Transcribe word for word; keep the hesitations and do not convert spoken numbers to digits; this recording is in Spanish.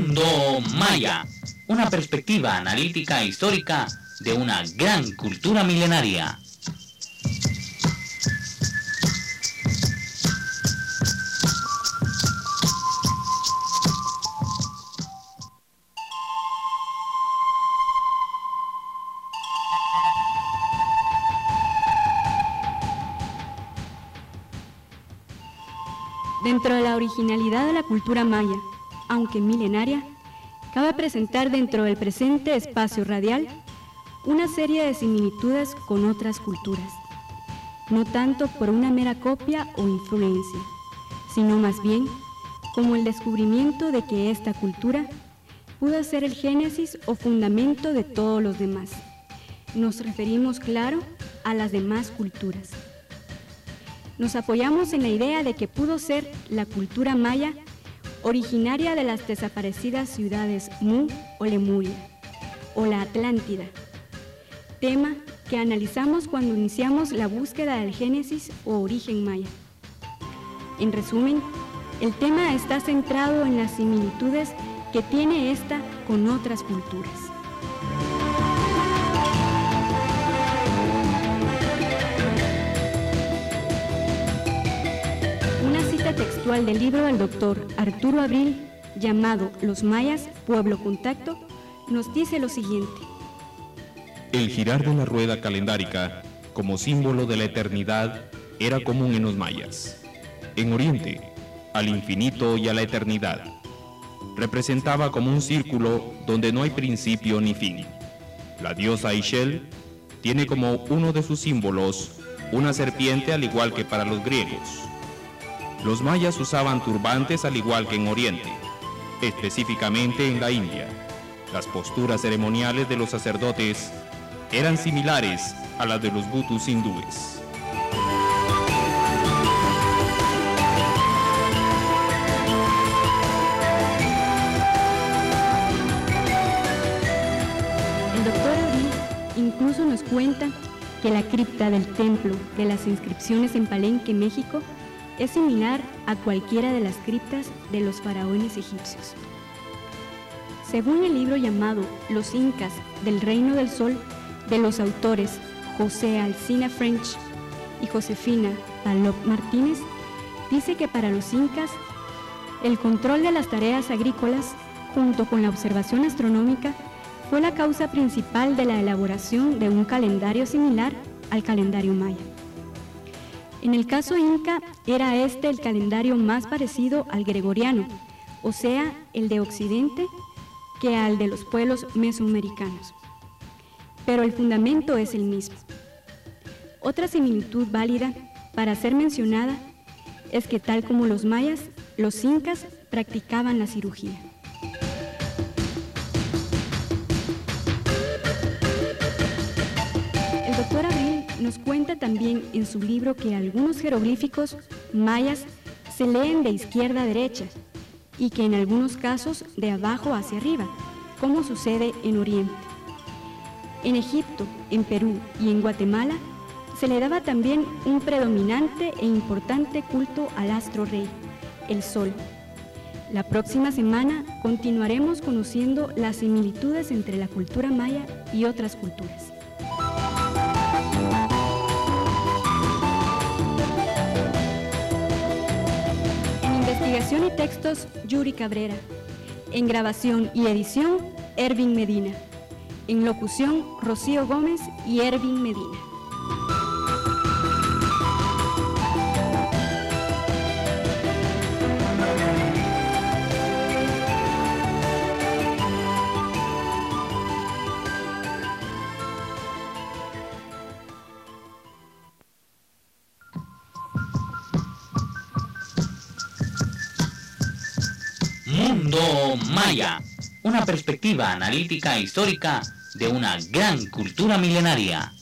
Mundo Maya, una perspectiva analítica e histórica de una gran cultura milenaria. Dentro de la originalidad de la cultura maya, aunque milenaria, cabe presentar dentro del presente espacio radial una serie de similitudes con otras culturas, no tanto por una mera copia o influencia, sino más bien como el descubrimiento de que esta cultura pudo ser el génesis o fundamento de todos los demás. Nos referimos, claro, a las demás culturas. Nos apoyamos en la idea de que pudo ser la cultura maya originaria de las desaparecidas ciudades Mu o Lemuria, o la Atlántida, tema que analizamos cuando iniciamos la búsqueda del génesis o origen maya. En resumen, el tema está centrado en las similitudes que tiene esta con otras culturas. Textual del libro del doctor Arturo Abril, llamado Los Mayas, Pueblo Contacto, nos dice lo siguiente. El girar de la rueda calendárica, como símbolo de la eternidad, era común en los mayas. En Oriente, al infinito y a la eternidad. Representaba como un círculo donde no hay principio ni fin. La diosa Ixchel tiene como uno de sus símbolos una serpiente, al igual que para los griegos. Los mayas usaban turbantes al igual que en Oriente, específicamente en la India. Las posturas ceremoniales de los sacerdotes eran similares a las de los butus hindúes. El doctor Abril incluso nos cuenta que la cripta del templo de las inscripciones en Palenque, México, es similar a cualquiera de las criptas de los faraones egipcios. Según el libro llamado Los Incas del Reino del Sol, de los autores José Alsina French y Josefina Palop Martínez, dice que para los incas, el control de las tareas agrícolas, junto con la observación astronómica, fue la causa principal de la elaboración de un calendario similar al calendario maya. En el caso inca, era este el calendario más parecido al gregoriano, o sea, el de Occidente, que al de los pueblos mesoamericanos. Pero el fundamento es el mismo. Otra similitud válida para ser mencionada es que, tal como los mayas, los incas practicaban la cirugía. El doctor Abril nos cuenta también en su libro que algunos jeroglíficos mayas se leen de izquierda a derecha y que en algunos casos de abajo hacia arriba, como sucede en Oriente. En Egipto, en Perú y en Guatemala se le daba también un predominante e importante culto al astro rey, el sol. La próxima semana continuaremos conociendo las similitudes entre la cultura maya y otras culturas. Investigación y textos, Yuri Cabrera. En grabación y edición, Ervin Medina. En locución, Rocío Gómez y Ervin Medina. Mundo Maya, una perspectiva analítica e histórica de una gran cultura milenaria.